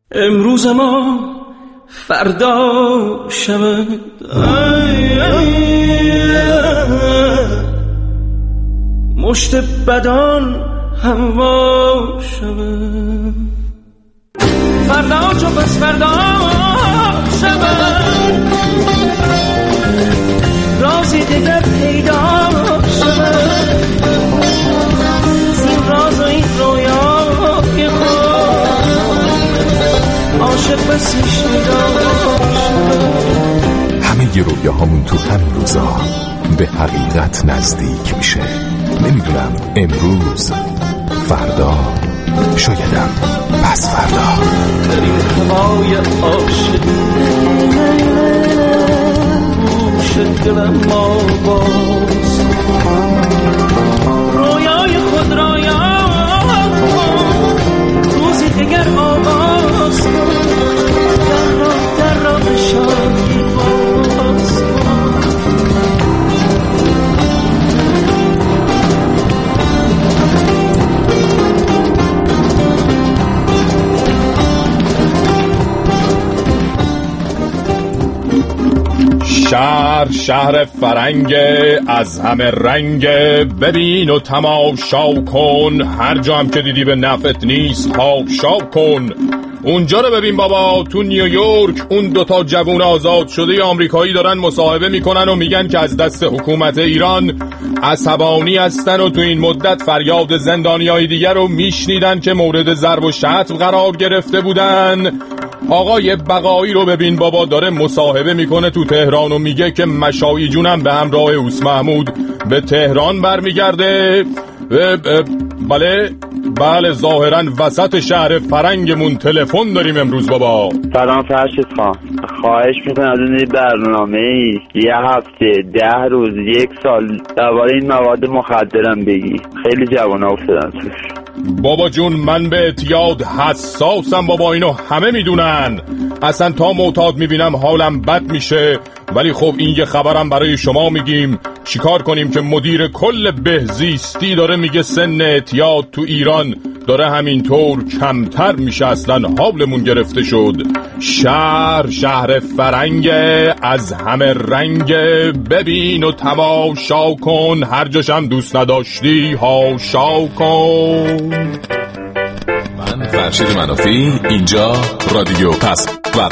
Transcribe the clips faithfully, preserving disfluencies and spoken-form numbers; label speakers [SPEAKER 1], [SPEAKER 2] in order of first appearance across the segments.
[SPEAKER 1] امروز ما فردا شود، مشت بدان هوا شود، فردا چو پس فردا شود، رازی دیگر پیدا شود، زین راز و این رویای خود عاشق بسی شدا شود.
[SPEAKER 2] همه ی رویاهامون تو همین روزا به حقیقت نزدیک میشه. نمیدونم امروز، فردا، شایدم پس فردا.
[SPEAKER 1] در این هوای عاشقی گوش دلم آواز، رویای خود را یاد کن، روزی دیگر آغاز کن، در را در را به شادی باز کن.
[SPEAKER 3] شهر شهر فرنگ از همه رنگ، ببین و تماشا کن، هر جا هم که دیدی به نفعت نیست پافشا کن. اونجا رو ببین بابا، تو نیویورک اون دوتا جوون آزاد شده آمریکایی دارن مصاحبه میکنن و میگن که از دست حکومت ایران عصبانی هستن و تو این مدت فریاد زندانیای دیگر رو میشنیدن که مورد ضرب و شتم قرار گرفته بودن. آقای بقایی رو ببین بابا، داره مصاحبه میکنه تو تهران و میگه که مشایی جونم به همراه اوس محمود به تهران برمیگرده. بله بله ظاهرا وسط شهر فرنگمون تلفن داریم امروز بابا.
[SPEAKER 4] سلام فرشید خان، خواهش میکنم از این برنامه ای یه هفته ده روز یک سال درباره این مواد مخدرم بگی، خیلی جوونا افتادن توش.
[SPEAKER 3] بابا جون من به اعتیاد حساسم بابا، اینو همه میدونن، اصلا تا معتاد میبینم حالم بد میشه. ولی خب این یه خبرم برای شما میگیم، چیکار کنیم که مدیر کل بهزیستی داره میگه سن اعتیاد تو ایران داره همینطور کمتر میشه، اصلا حالمون گرفته شد. شهر شهر فرنگ از همه رنگ، ببین و تماشا کن، هر جاشم دوست نداشتی هاشا کن.
[SPEAKER 2] من فرشید منافی، اینجا رادیو پس فردا.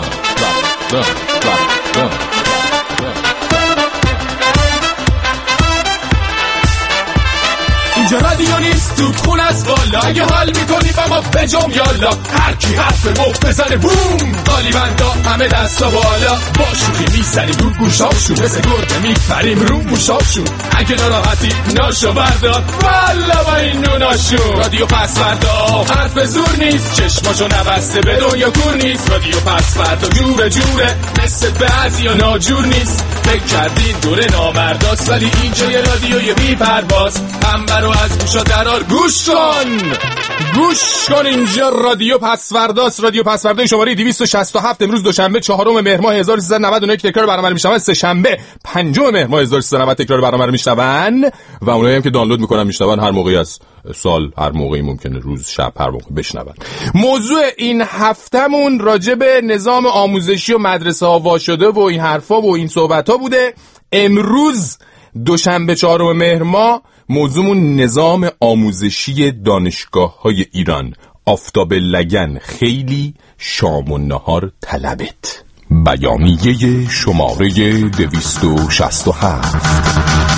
[SPEAKER 5] اینجا رادیو نیست تو خون از بالا، اگه حال میکنی با ما بجم یالا، هر کی حرف مفت بزنه بوم، قالیبندا همه دستا بالا، با شوخی میزنیم رو گوشاشون، مثل گرده میپریم رو موشاشون، اگه ناراحتی ناشو بردار والا با این نوناشون. رادیو پس فردا حرف زور نیست، چشماشو نبسته به دنیا کور نیست، رادیو پس فردا جوره جوره، مثل بعضی ها ناجور نیست، فکر کردین دوره نامرداست، ولی اینجا یه رادیوی بی پرواز، هم رو از گوشا درار گوش کن گوش کن اینجا رادیو پس فرداست. رادیو پس فردا شماره دویست و شصت و هفت، امروز دوشنبه چهارم مهر ماه هزار و سیصد و نود و نه تکرار برنامه رو میشنون، سه شنبه پنجم مهر ماه هزار و سیصد و نود تکرار برنامه رو میشنون، و اونایی هم که دانلود میکنن میشنون هر موقعی از سال، هر موقعی ممکنه، روز شب، هر موقع بشنون. موضوع این هفتمون راجع به نظام آموزشی و مدرسه ها وا شده و این حرفا و این صحبت ها بوده. امروز دوشنبه چهارم مهر ماه موضوعمون نظام آموزشی دانشگاه‌های ایران. آفتاب لگن خیلی، شام و نهار طلبت. بیانیه شماره دویست و شصت و هفت.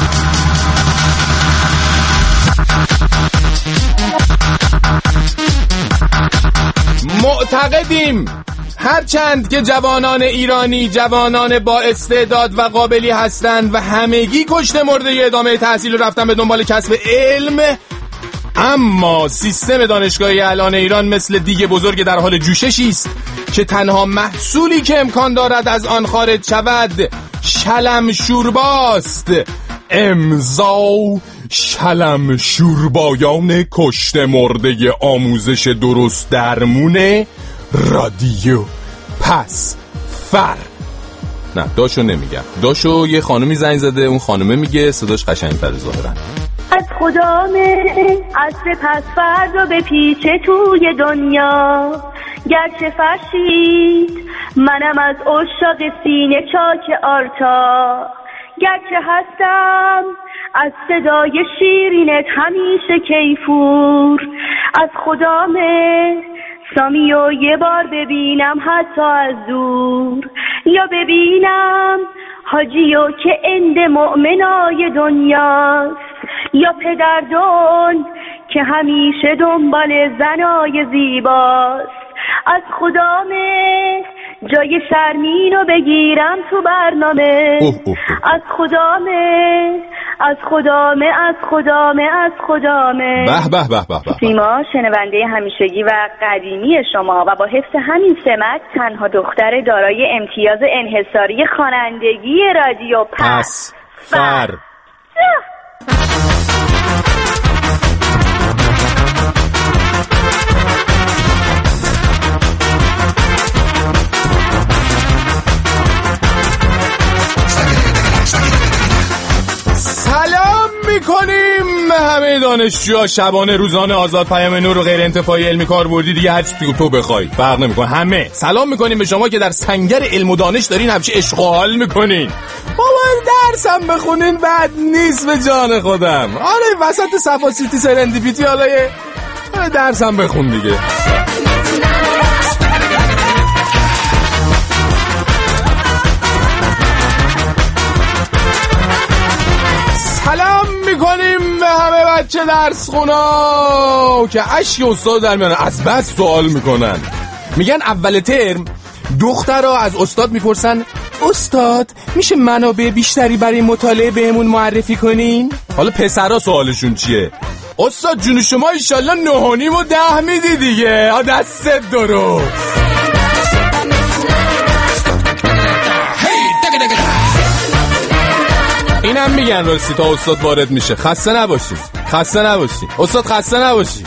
[SPEAKER 5] معتقدیم هرچند که جوانان ایرانی جوانان با استعداد و قابلی هستند و همگی کشته مرده ادامه تحصیل رفتن به دنبال کسب علم، اما سیستم دانشگاهی الان ایران مثل دیگ بزرگ در حال جوششی است که تنها محصولی که امکان دارد از آن خارج شود شلم شورباست. امضا شلم شوربایان کشته مرده آموزش درست درمون رادیو پس فر. نه داشو نمیگم، داشو یه خانومی زنگ زده، اون خانومه میگه، صداش قشنگ‌تره ظاهرا.
[SPEAKER 6] از خدامه عصر پس فردا به پیچه توی دنیا، گرچه فرشید منم از عشاق سینه چاک آرتا، گرچه هستم از صدای شیرینت همیشه کیفور، از خدامه سامی و یه بار ببینم حتی از دور، یا ببینم حاجیو که اند مؤمنای دنیاست، یا پدردون که همیشه دنبال زنای زیباست. از خدامه جای شرمینو بگیرم تو برنامه،
[SPEAKER 3] اوه اوه اوه.
[SPEAKER 6] از خدامه از خدامه از خدامه از خدامه.
[SPEAKER 3] به به به به به.
[SPEAKER 6] سیما شنونده همیشگی و قدیمی شما و با حفظ همین سمت تنها دختر دارای امتیاز انحصاری خوانندگی رادیو پس
[SPEAKER 3] فر. سلام میکنیم همه دانشجوها. شبانه روزانه آزاد پیام نور و غیر انتفاعی علمی کاربردی دیگه هر چی تو بخوای فرق نمیکنه. همه سلام میکنیم به شما که در سنگر علم و دانش دارین همچی عشق و حال میکنین. بابا درسم بخونین بد نیست به جان خودم. آره وسط صفاسیتی سرندیپیتی حالا یه درسم بخون دیگه. سلام میکنیم به همه بچه درس خونا که اشک استاد در میانه از بس سوال میکنن. میگن اول ترم دخترها از استاد میپرسن استاد میشه منابع بیشتری برای مطالعه بهمون معرفی کنین؟ حالا پسرها سوالشون چیه؟ استاد جون شما ایشالله نهانیم و ده میدی دیگه. آ دستت درست. اینم میگن راستی تا استاد وارد میشه خسته نباشی خسته نباشی استاد خسته نباشی.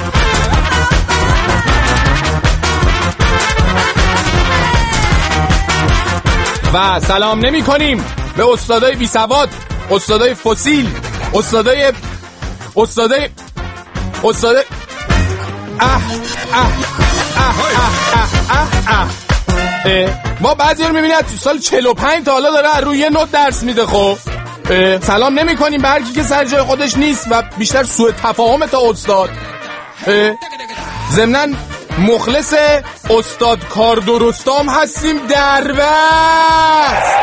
[SPEAKER 3] و سلام نمی کنیم به استادای بی سواد، استادای فسیل، استادای استادای استادای اه اه اه اه اه اه اه. ما بعضی رو میبینید سال چهل و پنج تا حالا داره روی یه نوت درس میده. خب سلام نمی کنیم به هر کی که سر جای خودش نیست و بیشتر سوء تفاهم تا استاد. ضمناً مخلص استاد کار درستام هستیم در وست.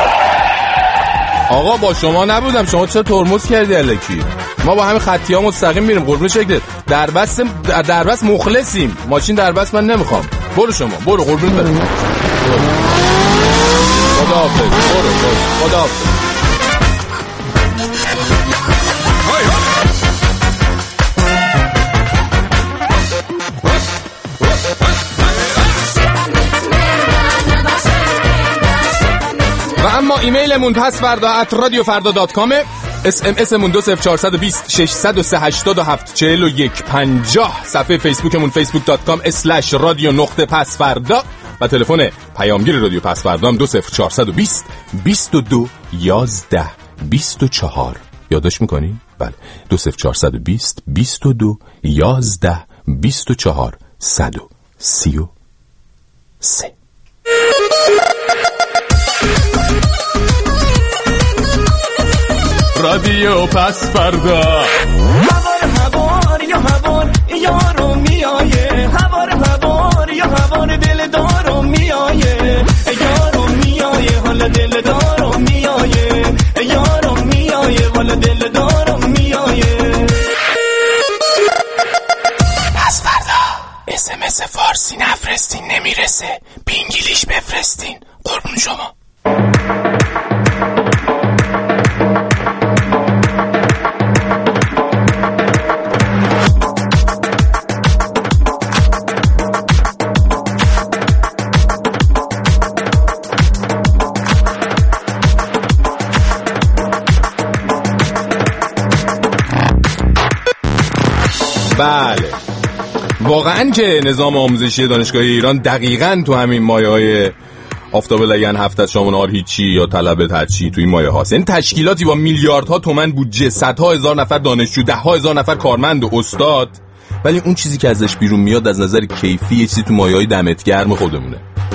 [SPEAKER 3] آقا با شما نبودم، شما چرا ترمز کردی الکی؟ ما با همین خطی ها مستقیم میریم قربون شکلت. در بس در بس مخلصیم. ماشین در بس من نمیخوام. برو شما برو قربون برم. خدا حافظ. برو خدا حافظ. و اما ایمیلمون پسوردا ات رادیو فردا دات کام، اس ام اس مون دو صفر چهار دو صفر شش صفر سه هشتاد و هفت چهل و یک پنجاه، صفحه فیسبوکمون فیسبوک دات کام اسلش رادیو نقطه پسوردا و تلفن پیامگیر رادیو پسوردا دو صفر چهار دو صفر بیست و دو یازده بیست و چهار. یادداشت میکنی؟ بله دو صفر چهار دو صفر بیست و دو یازده بیست و چهار صد و سی و سه. رادیو پس فردا.
[SPEAKER 1] هوار هوار یا هوار یارو میایه، هوار هوار یا هوار دل دارو میایه، یارو میایه حالا دل دارو میایه، یارو میایه حالا دل دارو میایه.
[SPEAKER 5] پس فردا اس ام اس فارسی نفرستین نمیرسه، به انگلیش بفرستین قربون شما.
[SPEAKER 3] بله واقعا که نظام آموزشی دانشگاهی ایران دقیقاً تو همین مایه‌های آفتاب لگن هفت از شامونار هیچی یا طلب ترچی توی مایه هاست. یعنی تشکیلاتی با میلیاردها تومان بودجه، صدها هزار نفر دانشجو، ده ها هزار نفر کارمند و استاد ولی اون چیزی که ازش بیرون میاد از نظر کیفی یه چیزی تو مایه‌های دمت گرم خودمونه.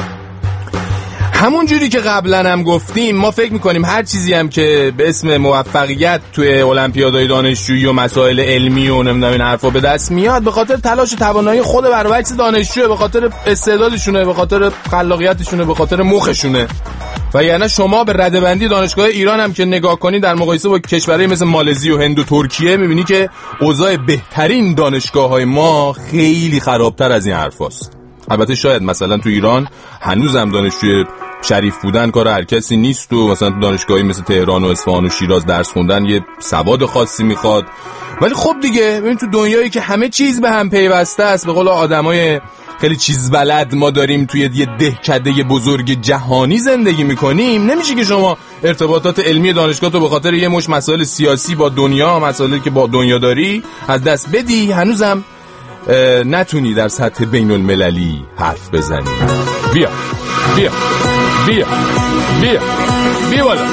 [SPEAKER 3] همون جوری که قبلا هم گفتیم ما فکر میکنیم هر چیزی هم که به اسم موفقیت توی المپیادهای دانشجویی و مسائل علمی و نمیدونم این حرفا به دست میاد به خاطر تلاش و توانایی خود برابرعکس دانشجوه، به خاطر استعدادشونه، به خاطر خلاقیتشونه، به خاطر مخشونه. و یعنی شما به ردبندی دانشگاه ایران هم که نگاه کنی در مقایسه با کشورهای مثل مالزی و هند و ترکیه میبینی که اوضاع بهترین دانشگاه‌های ما خیلی خرابتر از این حرفاست. البته شاید مثلا تو ایران هنوز هم دانشجوی شریف بودن کار هر کسی نیست و مثلا تو دانشگاهی مثل تهران و اصفهان و شیراز درس خوندن یه سواد خاصی میخواد، ولی خب دیگه ببین تو دنیایی که همه چیز به هم پیوسته است، به قول آدمای خیلی چیز بلد ما داریم توی یه دهکده بزرگ جهانی زندگی میکنیم، نمیشه که شما ارتباطات علمی دانشگاه تو به خاطر یه مش مسائل سیاسی با دنیا، مسائلی که با دنیا داری از دست بدی، هنوزم نتونی در سطح بین المللی حرف بزنی. بیا بیا بیا بیا بیا بالا.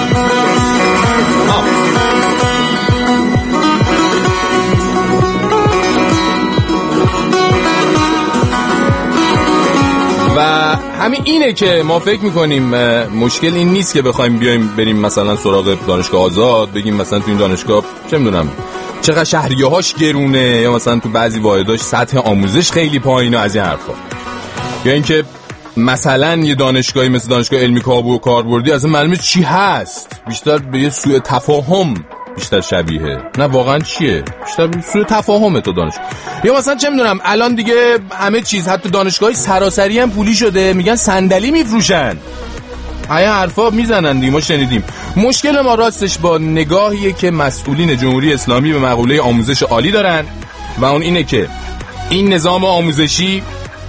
[SPEAKER 3] و همین اینه که ما فکر میکنیم مشکل این نیست که بخوایم بیایم بریم مثلا سراغ دانشگاه آزاد بگیم مثلا تو این دانشگاه چه میدونم چقدر شهریه‌هاش گرونه، یا مثلا تو بعضی واحداش سطح آموزش خیلی پایینه از این حرفا، یا اینکه مثلا یه دانشگاهی مثل دانشگاه علمی کابو و کاربردی اصلا معلومه چی هست، بیشتر به یه سوء تفاهم بیشتر شبیه، نه واقعا چیه، بیشتر سوء تفاهمه تو دانشگاه. یا مثلا چه میدونم الان دیگه همه چیز حتی دانشگاهی سراسری هم پولی شده، میگن صندلی میفروشن، این حرفا میزنن دیگه، ما شنیدیم. مشکل ما راستش با نگاهیه که مسئولین جمهوری اسلامی به مقوله آموزش عالی دارن و اون اینه که این نظام آموزشی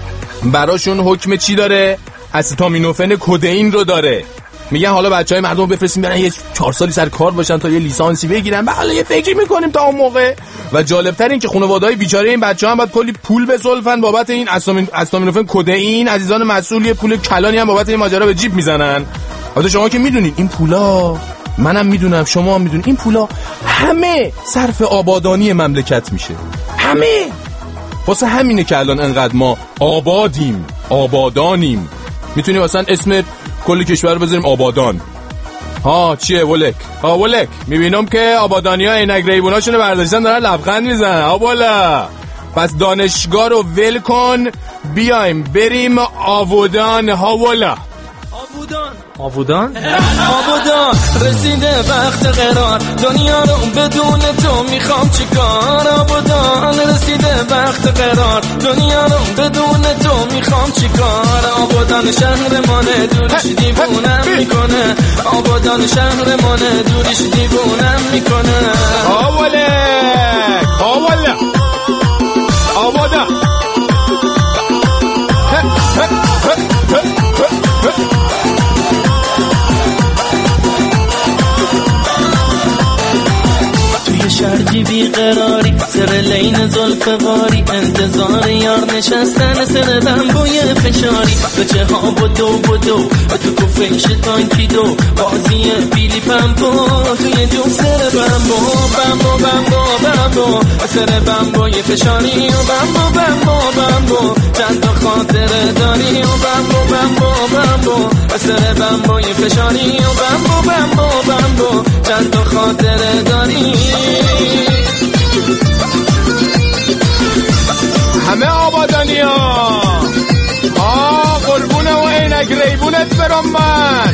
[SPEAKER 3] براشون حکم چی داره؟ استامینوفن کدئین رو داره. میگن حالا بچهای مردم بفرستیم برن یه چهار سالی سر کار باشن تا یه لیسانسی بگیرن، بعد حالا یه فکری میکنیم تا اون موقع. و جالبتر این که خانواده‌های بیچاره این بچه‌ها هم باید کلی پول بسلفن بابت این استامین استامینوفن کدئین، عزیزان مسئول پول کلانی هم بابت این ماجرا به جیب میزنن. البته شما که میدونین این پولا، منم میدونم شما هم میدونین، این پولا همه صرف آبادانی مملکت میشه، همه. واسه همینه که الان انقدر ما آبادیم، آبادانیم. میتونیم مثلا اسم کل کشور رو بذاریم آبادان. ها چیه ولک؟ ها ولک. میبینم که آبادانی‌ها عینک ریبوناشونو برداشتن دارن لبخند میزنن. ها بالا. پس دانشگاه رو ول کن، بیایم بریم آبادان. ها والا.
[SPEAKER 1] آبادان
[SPEAKER 7] آبادان
[SPEAKER 1] آبادان رسیده وقت قرار، دنیا رو بدون تو میخوام چیکار. آبادان رسیده وقت قرار، دنیا رو بدون تو میخوام چیکار. آبادان شهرمانه دورش دیوونم میکنه، آبادان شهرمانه دورش دیوونم میکنه.
[SPEAKER 3] آواله آواله آبادان
[SPEAKER 1] شرجی بیقراری، سر لین زلفواری، انتظار یار نشستن سر بمبوی فشاری. بچه ها بدو بدو تو کفش تانکی دو، بازی بیلی پمپو توی جو سر بمبو بمبو بمبو بمبو سر بمبوی فشاری. و بمبو بمبو بمبو چند تا خاطره داری. و بمبو بمبو بمبو سر بمبوی فشاری. و بمبو بمبو بمبو چند تا خاطره داری.
[SPEAKER 3] همه آبادانی ها آه قربونه و عینک ریبونت برام من.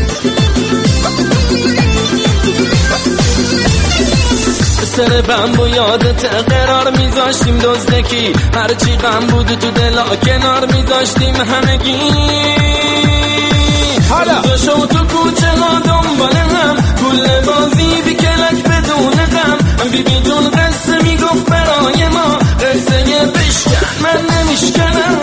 [SPEAKER 1] سر بمبو یادت قرار میذاشتیم دزدکی، هرچی غم بود تو دلا کنار میذاشتیم همگی.
[SPEAKER 3] حالا
[SPEAKER 1] شو تو کوچه ها دنبال هم، کل بازی بی کلک بدون غم. بی بی جون قصه میگفت برای ما، قصه یه بشکن من نمیشکنم.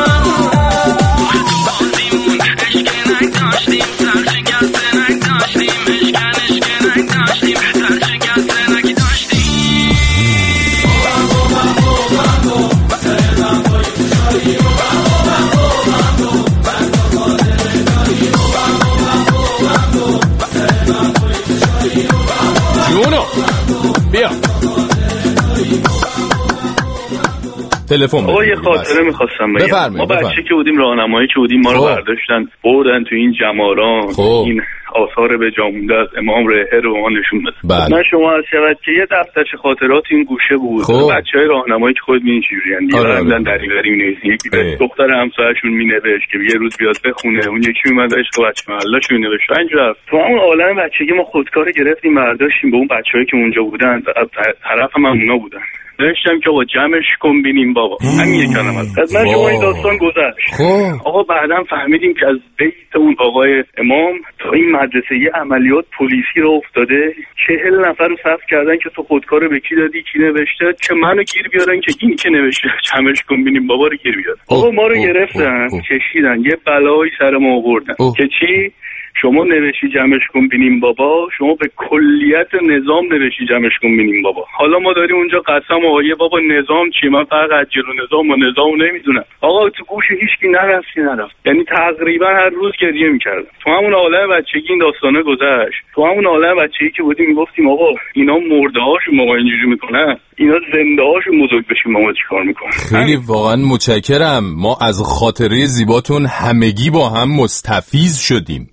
[SPEAKER 1] بازیمون اشکنک داشتیم، سرشکست نک داشتیم، اشکن اشکنک داشتیم، سرشکست نک داشتیم. بمبو بمبو بمبو سر بمبوی فشاری. بمبو بمبو بمبو بمبو خاطره داری. بمبو بمبو بمبو سر بمبوی فشاری.
[SPEAKER 3] جونو بیا تلفن
[SPEAKER 7] آقا یه خاطره می‌خواستم بگم. ما بچه که بودیم راهنمایی که بودیم ما رو برداشتن بردن تو این جماران، این آثار به جا مونده از امام رهه رو ما نشون دادن. من شما از شود که یه دفترچه خاطرات این گوشه بود. بچهای راهنمایی که خود می‌بینید چجوریان دیگه رفتن دریوری می‌نویسن. یکی به دختر همسایه‌شون مینوشت که یه روز بیاد بخونه، اون یکی اومد عشق بچه محله‌شون نوشت. اینجا تو همون عالم بچگی ما خودکار گرفتیم برداشتیم به اون بچه‌هایی که اونجا بودن، طرف هم اونا بودن. نوشتم که با جمعش کن بینیم بابا. همین یک کلمه است. از من شما این داستان گذشت. آقا بعداً فهمیدیم که از بیت اون آقای امام تا این مدرسه یه عملیات پلیسی رو افتاده. چهل نفر رو صف کردن که تو خودکار به کی دادی، کی نوشته، که منو گیر بیارن که این که نوشته جمعش کن بینیم بابا رو گیر بیارن. آقا ما رو گرفتن، کشیدن، یه بلایی سر ما آوردن. که چی؟ شما نوشی جمعش کن بینیم بابا، شما به کلیت نظام نوشی جمعش کن بینیم بابا. حالا ما داریم اونجا قسم آیه بابا نظام چی؟ من فقط جلو نظام و نظام نمیدونم. آقا تو گوش هیچکی نرفتی نرفت. یعنی تقریبا هر روز گریه میکردم. تو همون عالم بچگی این داستانه گذشت. تو همون عالم بچگی که بودیم میگفتیم آقا اینا مرده هاشون ما اینجوری میکنن، اینا زنده هاشون بزرگ بشیم ما چیکار میکنن.
[SPEAKER 3] خیلی واقعا متشکرم. ما از خاطره زیباتون همگی با هم مستفیض شدیم.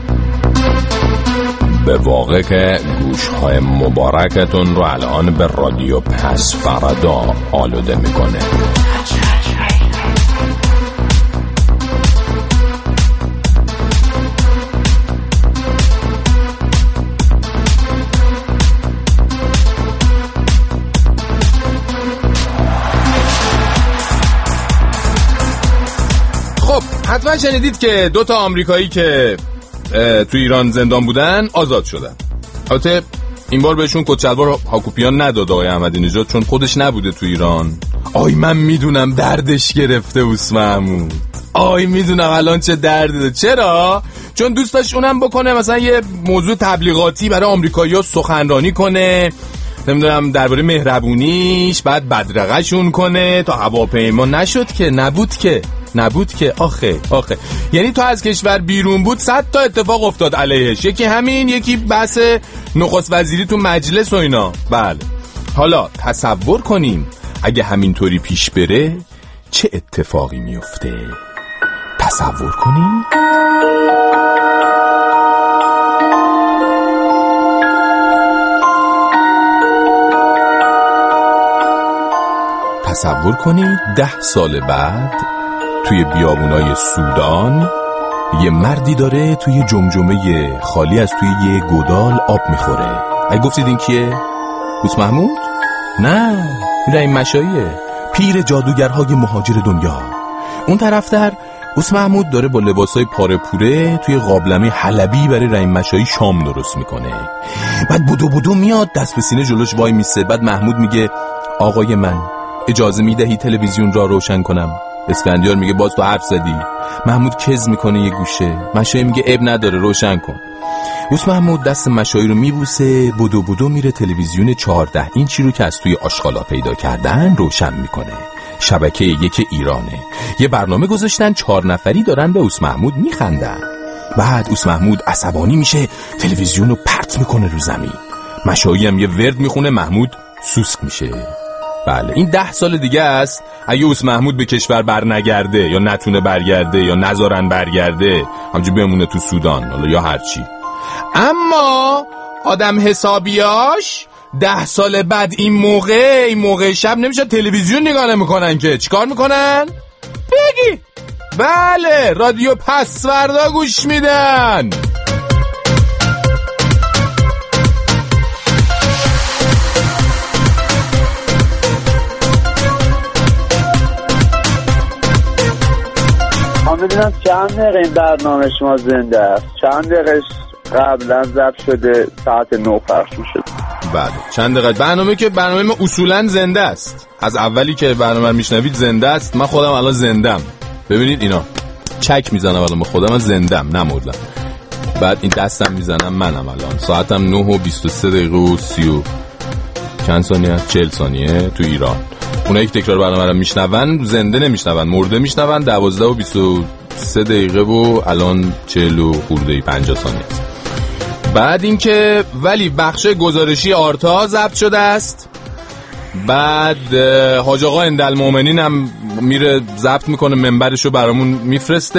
[SPEAKER 3] به واقع که گوشهای مبارکتون رو الان به رادیو پس فردا آلوده میکنه. خب حتما شنیدید که دو تا آمریکایی که تو ایران زندان بودن آزاد شدن. البته این بار بهشون کچلوار هاکوپیان نداد آقای احمدی نژاد چون خودش نبوده تو ایران. آی من میدونم دردش گرفته اوس محمود. آی میدونم الان چه دردی داره. چرا؟ چون دوست داشت اونم بکنه مثلا یه موضوع تبلیغاتی برای آمریکایی‌ها سخنرانی کنه، نمیدونم درباره مهربونیش، بعد بدرقه‌شون کنه تا هواپیما نشد که نبود که نبود که آخه آخه یعنی تو از کشور بیرون بود صد تا اتفاق افتاد علیهش. یکی همین، یکی بحث نخست وزیری تو مجلس و اینا. بله حالا تصور کنیم اگه همینطوری پیش بره چه اتفاقی میفته. تصور کنیم تصور کنید ده سال بعد توی بیابونای سودان یه مردی داره توی جمجمه خالی از توی یه گودال آب میخوره. اگه گفتید این کیه؟ اوس محمود؟ نه این مشاییه، پیر جادوگرهای مهاجر دنیا. اون طرفتر اوس محمود داره با لباسای پاره پوره توی قابلمه حلبی برای رحیم مشایی شام درست میکنه. بعد بودو بودو میاد دست به سینه جلوش وای میسه. بعد محمود میگه آقای من اجازه میدهی تلویزیون را روشن کنم؟ اسفندیار میگه باز تو حرف زدی. محمود کز میکنه یه گوشه. مشایی میگه عیب نداره روشن کن. اوس محمود دست مشایی رو میبوسه، بودو بودو میره تلویزیون چهارده اینچی رو که از توی آشغالا پیدا کردن روشن میکنه. شبکه یک ایرانه. یه برنامه گذاشتن چهار نفری دارن به اوس محمود میخندن. بعد اوس محمود عصبانی میشه، تلویزیون رو پرت میکنه رو زمین. مشایی هم یه ورد میخونه، محمود سوسک میشه. بله این ده سال دیگه است اگه اوس محمود به کشور بر نگرده یا نتونه برگرده یا نذارن برگرده، همچنین بمونه تو سودان حالا یا هرچی. اما آدم حسابیاش ده سال بعد این موقع این موقع شب نمیشه تلویزیون نگاه نمیکنن که چیکار میکنن؟ بگی بله رادیو پس فردا گوش میدن.
[SPEAKER 4] من میدونم چند دقیقه این برنامه شما زنده است، چند دقیقه قبلا ضبط شده، ساعت نه پخش میشه.
[SPEAKER 3] بله چند دقیقه برنامه که برنامه ما اصولا زنده است، از اولی که برنامه رو میشنوید زنده است. من خودم الان زندم، ببینید اینا چک میزنم الان، خودم من زندم نمردم. بعد این دستم میزنم منم الان، ساعتم نه و بیست و سه دقیقه و سی و چند ثانیه، چهل ثانیه تو ایران. اونایی که تکرار برنامه رو میشنون زنده نمیشنون، مرده میشنون. دوازده و بیست و سه دقیقه و الان چهل و خورده پنجاه ثانیه. بعد اینکه ولی بخش گزارشی آرتا ضبط شده است، بعد حاج آقا اندالمومنین هم میره ضبط میکنه منبرشو برامون میفرسته.